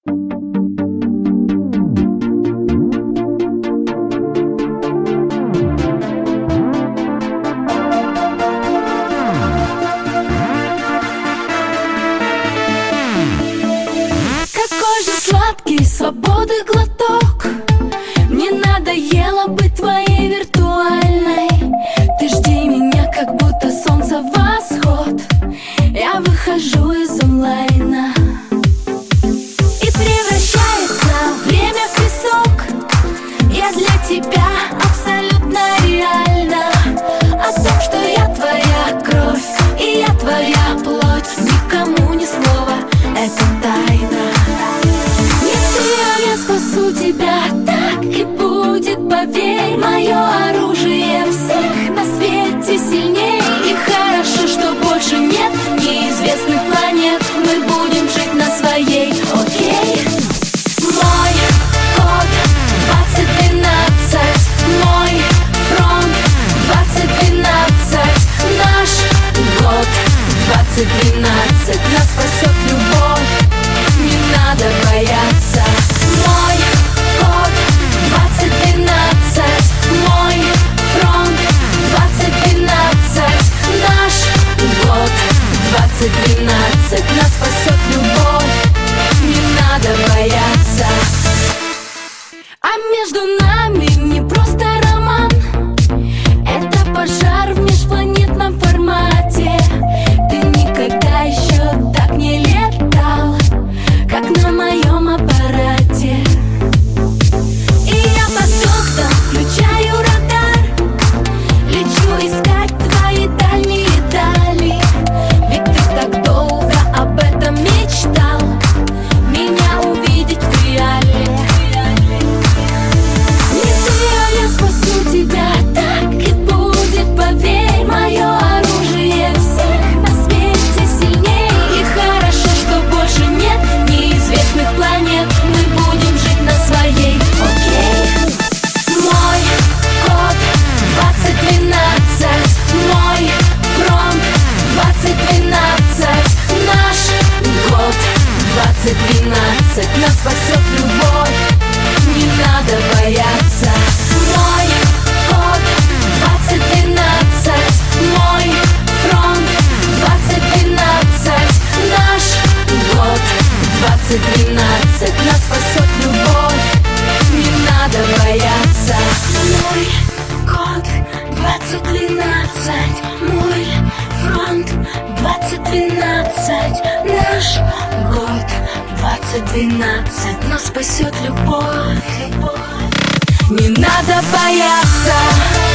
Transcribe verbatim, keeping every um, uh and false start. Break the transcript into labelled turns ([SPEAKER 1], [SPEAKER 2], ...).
[SPEAKER 1] Сладкий свободы глоток. Мне надоело быть твоей виртуальной. Ты жди меня, как будто солнце восход. Я выхожу из онлайна, и превращается время в песок. Я для тебя абсолютно реальна. О том, что я твоя кровь и я твоя плоть, никому ни слова, это тайна. Я спасу тебя, так и будет, поверь. Мое оружие всех на свете сильнее. И хорошо, что больше нет неизвестных планет. Мы будем жить на своей, окей? Мой код двадцать двенадцать, мой фронт двадцать двенадцать, наш год двадцать двенадцать. Нас спасет любовь, не надо бояться. Мой код двадцать двенадцать, мой фронт двадцать двенадцать, наш год двадцать двенадцать. Нас спасет любовь, не надо бояться. А между нами не просто роман, это пожар в межпланетном формате. Ты никогда еще так не летал, как на моем аппарате. И я по звездам включаю радар, лечу искать твои дальние дали. Ведь ты так долго об этом мечтал, меня увидеть в реале. Не ты, а я спасу тебя, так и будет, поверь. Мое оружие всех на свете сильнее. И хорошо, что больше нет неизвестных планет. Мы будем жить на своей, окей? Мой код двадцать двенадцать, мой фронт двадцать двенадцать, наш год двадцать двенадцать. Нас спасет любовь, не надо бояться. Мой код двадцать двенадцать, мой фронт двадцать двенадцать, наш год двадцать двенадцать. Нас спасет любовь, не надо бояться. Мой код двадцать двенадцать, мой фронт двадцать двенадцать, наш год двадцать двенадцать. Нас спасет любовь, любовь. Не надо бояться.